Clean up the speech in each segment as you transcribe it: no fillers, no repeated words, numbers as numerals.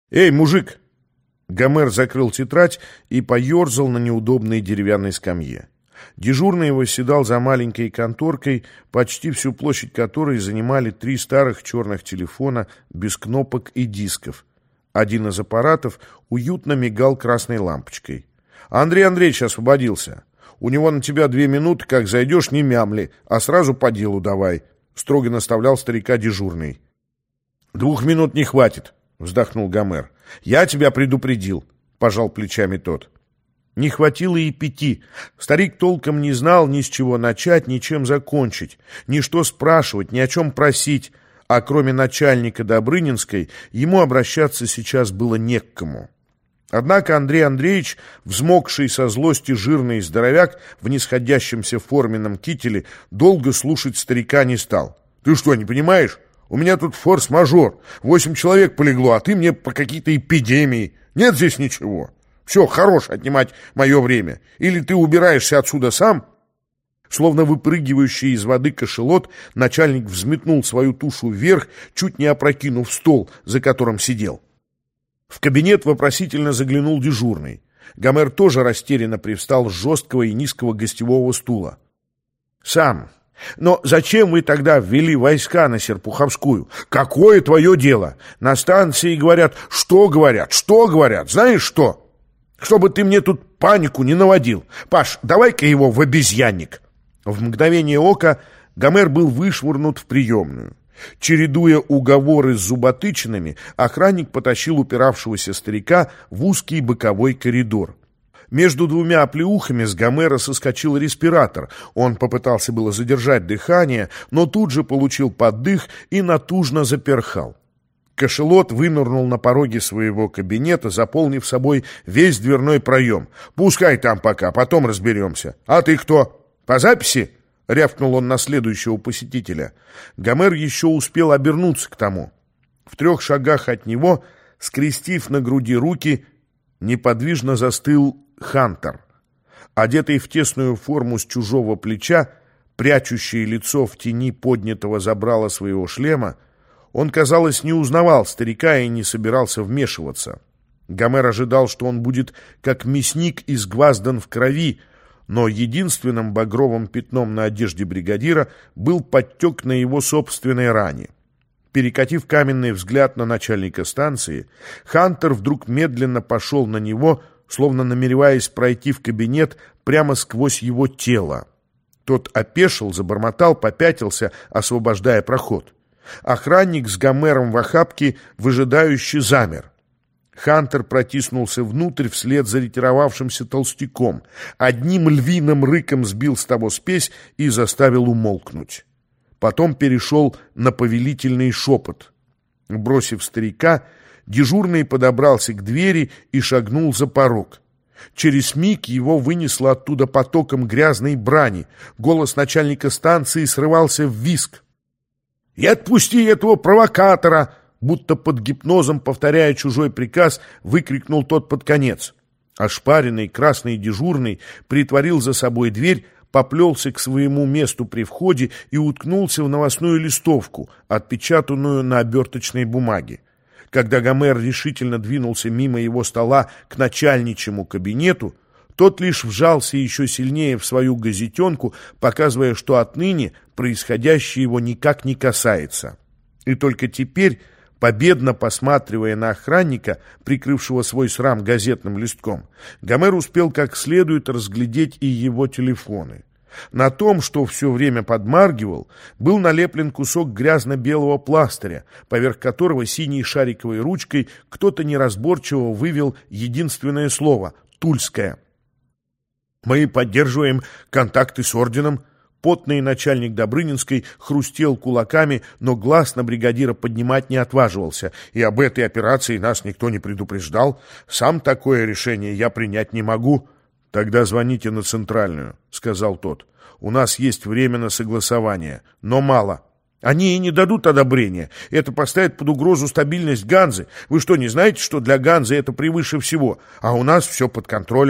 «Эй, мужик!» Гомер закрыл тетрадь и поерзал на неудобной деревянной скамье. Дежурный восседал за маленькой конторкой, почти всю площадь которой занимали 3 старых черных телефона без кнопок и дисков. Один из аппаратов уютно мигал красной лампочкой. «Андрей Андреевич освободился. У него на тебя 2 минуты, как зайдешь, не мямли, а сразу по делу давай», — строго наставлял старика дежурный. «2 минут не хватит», — вздохнул Гомер. «Я тебя предупредил», — пожал плечами тот. Не хватило и 5. Старик толком не знал ни с чего начать, ни чем закончить, ни что спрашивать, ни о чем просить, а кроме начальника Добрынинской ему обращаться сейчас было не к кому. Однако Андрей Андреевич, взмокший со злости жирный здоровяк в нисходящемся форменном кителе, долго слушать старика не стал. «Ты что, не понимаешь? У меня тут форс-мажор. 8 человек полегло, а ты мне по какой-то эпидемии. Нет здесь ничего. Все, хорош отнимать мое время. Или ты убираешься отсюда сам?» Словно выпрыгивающий из воды кашалот, начальник взметнул свою тушу вверх, чуть не опрокинув стол, за которым сидел. В кабинет вопросительно заглянул дежурный. Гомер тоже растерянно привстал с жесткого и низкого гостевого стула. «Сам. Но зачем вы тогда ввели войска на Серпуховскую? Какое твое дело? На станции говорят, что говорят, знаешь что? Чтобы ты мне тут панику не наводил. Паш, давай-ка его в обезьянник». В мгновение ока Гомер был вышвырнут в приемную. Чередуя уговоры с зуботычинами, охранник потащил упиравшегося старика в узкий боковой коридор. Между 2 оплеухами с Гомера соскочил респиратор. Он попытался было задержать дыхание, но тут же получил поддых и натужно заперхал. Кашалот вынырнул на пороге своего кабинета, заполнив собой весь дверной проем. «Пускай там пока, потом разберемся. А ты кто? По записи?» — рявкнул он на следующего посетителя. Гомер еще успел обернуться к тому. В 3 шагах от него, скрестив на груди руки, неподвижно застыл Хантер. Одетый в тесную форму с чужого плеча, прячущий лицо в тени поднятого забрала своего шлема, он, казалось, не узнавал старика и не собирался вмешиваться. Гомер ожидал, что он будет как мясник изгваздан в крови, но единственным багровым пятном на одежде бригадира был подтек на его собственной ране. Перекатив каменный взгляд на начальника станции, Хантер вдруг медленно пошел на него, словно намереваясь пройти в кабинет прямо сквозь его тело. Тот опешил, забормотал, попятился, освобождая проход. Охранник с Гомером в охапке выжидающе замер. Хантер протиснулся внутрь вслед за ретировавшимся толстяком, одним львиным рыком сбил с того спесь и заставил умолкнуть. Потом перешел на повелительный шепот. Бросив старика, дежурный подобрался к двери и шагнул за порог. Через миг его вынесло оттуда потоком грязной брани. Голос начальника станции срывался в визг. «И отпусти этого провокатора!» Будто под гипнозом, повторяя чужой приказ, выкрикнул тот под конец. Ошпаренный красный дежурный притворил за собой дверь, поплелся к своему месту при входе и уткнулся в новостную листовку, отпечатанную на оберточной бумаге. Когда Гомер решительно двинулся мимо его стола к начальничьему кабинету, тот лишь вжался еще сильнее в свою газетенку, показывая, что отныне происходящее его никак не касается. И только теперь, победно посматривая на охранника, прикрывшего свой срам газетным листком, Гомер успел как следует разглядеть и его телефоны. На том, что все время подмаргивал, был налеплен кусок грязно-белого пластыря, поверх которого синей шариковой ручкой кто-то неразборчиво вывел единственное слово — «Тульская». «Мы поддерживаем контакты с орденом». Потный начальник Добрынинской хрустел кулаками, но глаз на бригадира поднимать не отваживался. «И об этой операции нас никто не предупреждал. Сам такое решение я принять не могу». «Тогда звоните на центральную», — сказал тот. «У нас есть время на согласование, но мало». «Они и не дадут одобрения. Это поставит под угрозу стабильность Ганзы. Вы что, не знаете, что для Ганзы это превыше всего? А у нас все под контролем».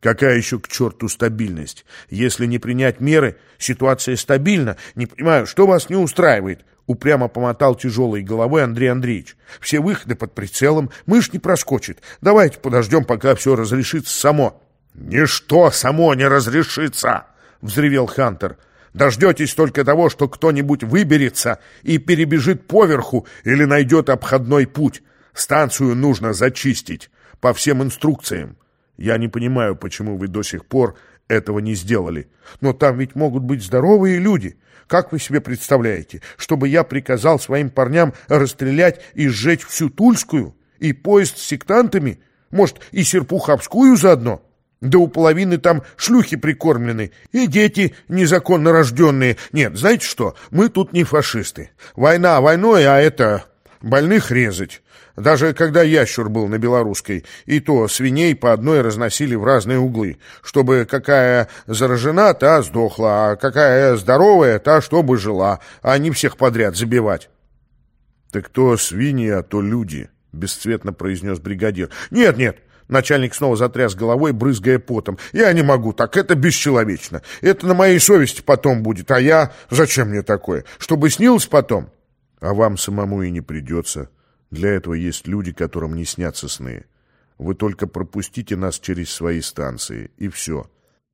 Какая еще к черту стабильность? Если не принять меры, ситуация стабильна. Не понимаю, что вас не устраивает? Упрямо помотал тяжелой головой Андрей Андреевич. Все выходы под прицелом, мышь не проскочит. Давайте подождем, пока все разрешится само. Ничто само не разрешится, взревел Хантер. Дождетесь только того, что кто-нибудь выберется и перебежит поверху или найдет обходной путь. Станцию нужно зачистить по всем инструкциям. Я не понимаю, почему вы до сих пор этого не сделали. Но там ведь могут быть здоровые люди. Как вы себе представляете, чтобы я приказал своим парням расстрелять и сжечь всю Тульскую? И поезд с сектантами? Может, и Серпуховскую заодно? Да у половины там шлюхи прикормлены, и дети незаконно рожденные. Нет, знаете что, мы тут не фашисты. Война войной, а это... больных резать. Даже когда ящур был на Белорусской, и то свиней по одной разносили в разные углы, чтобы какая заражена, та сдохла, а какая здоровая, та чтобы жила, а не всех подряд забивать. — Так то свиньи, а то люди, — бесцветно произнес бригадир. — Нет, нет. Начальник снова затряс головой, брызгая потом. «Я не могу так, это бесчеловечно. Это на моей совести потом будет, а я... Зачем мне такое? Чтобы снилось потом?» «А вам самому и не придется. Для этого есть люди, которым не снятся сны. Вы только пропустите нас через свои станции, и все».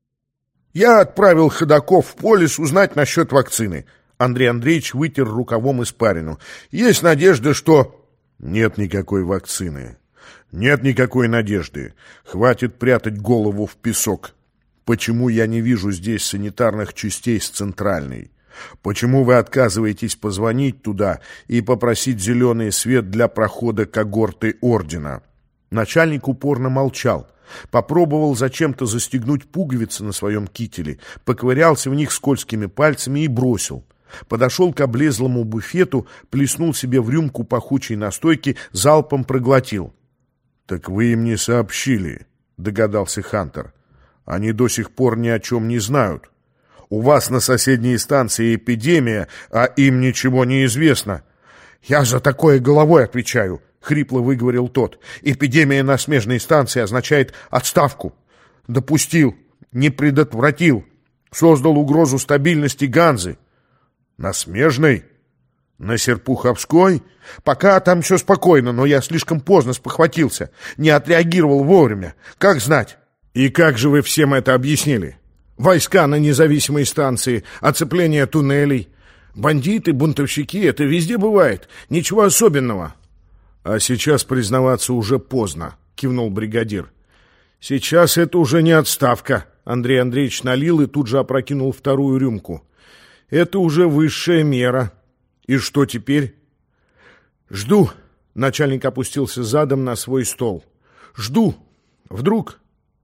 «Я отправил ходоков в полис узнать насчет вакцины». Андрей Андреевич вытер рукавом испарину. «Есть надежда, что...» «Нет никакой вакцины. Нет никакой надежды. Хватит прятать голову в песок. Почему я не вижу здесь санитарных частей с центральной? Почему вы отказываетесь позвонить туда и попросить зеленый свет для прохода когорты ордена?» Начальник упорно молчал. Попробовал зачем-то застегнуть пуговицы на своем кителе, поковырялся в них скользкими пальцами и бросил. Подошел к облезлому буфету, плеснул себе в рюмку пахучей настойки, залпом проглотил. «Так вы им не сообщили», — догадался Хантер. «Они до сих пор ни о чем не знают. У вас на соседней станции эпидемия, а им ничего не известно». «Я за такое головой отвечаю», — хрипло выговорил тот. «Эпидемия на смежной станции означает отставку. Допустил, не предотвратил, создал угрозу стабильности Ганзы». «На смежной? На Серпуховской? Пока там все спокойно, но я слишком поздно спохватился, не отреагировал вовремя. Как знать?» «И как же вы всем это объяснили? Войска на независимой станции, оцепление туннелей. Бандиты, бунтовщики — это везде бывает. Ничего особенного». «А сейчас признаваться уже поздно», — кивнул бригадир. «Сейчас это уже не отставка». Андрей Андреевич налил и тут же опрокинул вторую рюмку. «Это уже высшая мера. И что теперь?» «Жду». Начальник опустился задом на свой стол. «Жду. Вдруг...»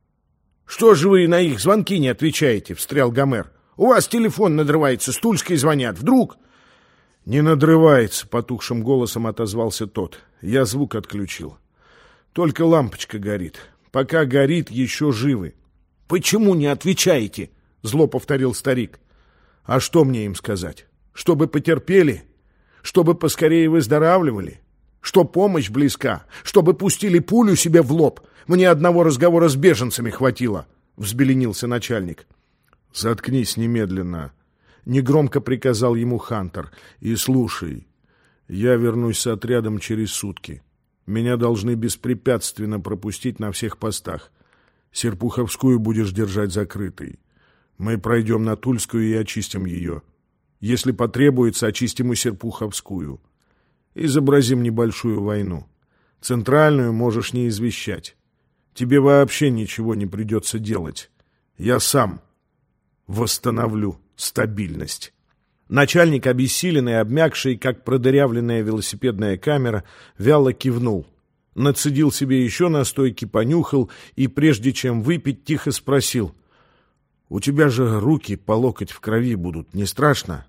«Что же вы на их звонки не отвечаете?» — встрял Гомер. «У вас телефон надрывается, с Тульской звонят. Вдруг...» «Не надрывается», — потухшим голосом отозвался тот. «Я звук отключил. Только лампочка горит. Пока горит, еще живы». «Почему не отвечаете?» — зло повторил старик. «А что мне им сказать? Чтобы потерпели? Чтобы поскорее выздоравливали? Что помощь близка? Чтобы пустили пулю себе в лоб? Мне одного разговора с беженцами хватило», — взбеленился начальник. «Заткнись немедленно», — негромко приказал ему Хантер. «И слушай, я вернусь с отрядом через сутки. Меня должны беспрепятственно пропустить на всех постах. Серпуховскую будешь держать закрытой. Мы пройдем на Тульскую и очистим ее. Если потребуется, очистим и Серпуховскую. Изобразим небольшую войну. Центральную можешь не извещать. Тебе вообще ничего не придется делать. Я сам восстановлю стабильность». Начальник, обессиленный, обмякший, как продырявленная велосипедная камера, вяло кивнул. Нацедил себе еще настойки, понюхал и, прежде чем выпить, тихо спросил: «У тебя же руки по локоть в крови будут, не страшно?»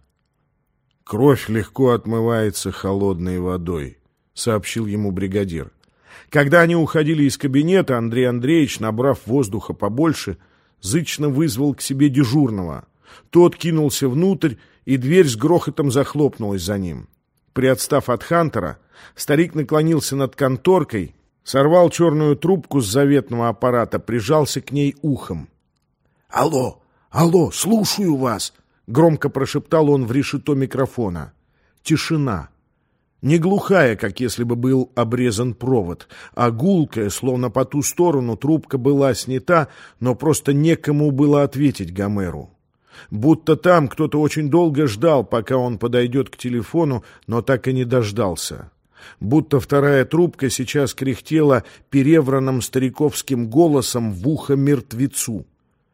«Кровь легко отмывается холодной водой», — сообщил ему бригадир. Когда они уходили из кабинета, Андрей Андреевич, набрав воздуха побольше, зычно вызвал к себе дежурного. Тот кинулся внутрь, и дверь с грохотом захлопнулась за ним. Приотстав от Хантера, старик наклонился над конторкой, Сорвал черную трубку с заветного аппарата, прижался к ней ухом. «Алло, алло, слушаю вас!» — громко прошептал он в решето микрофона. Тишина. Не глухая, как если бы был обрезан провод, а гулкая, словно по ту сторону трубка была снята, но просто некому было ответить Гомеру. Будто там кто-то очень долго ждал, пока он подойдет к телефону, но так и не дождался. Будто вторая трубка сейчас кряхтела перевранным стариковским голосом в ухо мертвецу.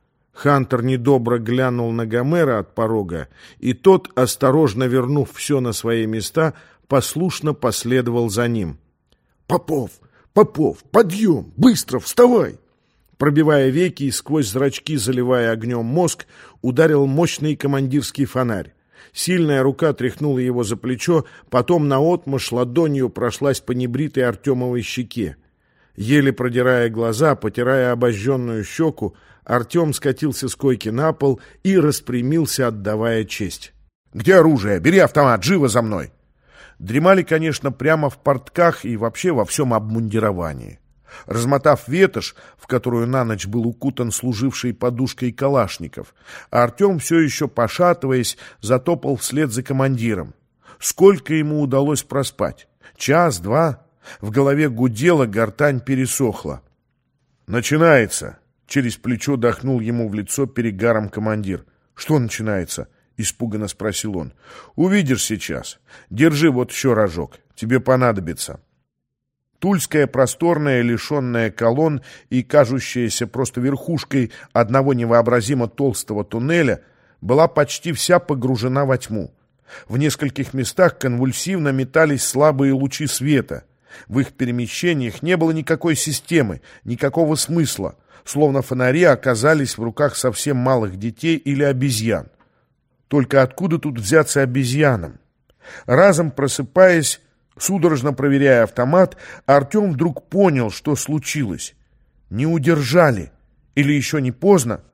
Хантер недобро глянул на Гомера от порога, и тот, осторожно вернув все на свои места, послушно последовал за ним. «Попов! Попов! Подъем! Быстро вставай!» Пробивая веки и сквозь зрачки заливая огнем мозг, ударил мощный командирский фонарь. Сильная рука тряхнула его за плечо, потом наотмашь ладонью прошлась по небритой Артемовой щеке. Еле продирая глаза, потирая обожженную щеку, Артем скатился с койки на пол и распрямился, отдавая честь. «Где оружие? Бери автомат! Живо за мной!» Дремали, конечно, прямо в портках и вообще во всем обмундировании. Размотав ветошь, в которую на ночь был укутан служивший подушкой калашников, Артем, все еще пошатываясь, затопал вслед за командиром. Сколько ему удалось проспать? Час, два? В голове гудело, гортань пересохла. «Начинается!» — через плечо дохнул ему в лицо перегаром командир. «Что начинается?» — испуганно спросил он. «Увидишь сейчас. Держи вот еще рожок. Тебе понадобится». Тульская просторная, лишенная колонн и кажущаяся просто верхушкой одного невообразимо толстого туннеля, была почти вся погружена во тьму. В нескольких местах конвульсивно метались слабые лучи света. В их перемещениях не было никакой системы, никакого смысла, словно фонари оказались в руках совсем малых детей или обезьян. Только откуда тут взяться обезьянам? Разом просыпаясь, судорожно проверяя автомат, Артем вдруг понял, что случилось. Не удержали. Или еще не поздно?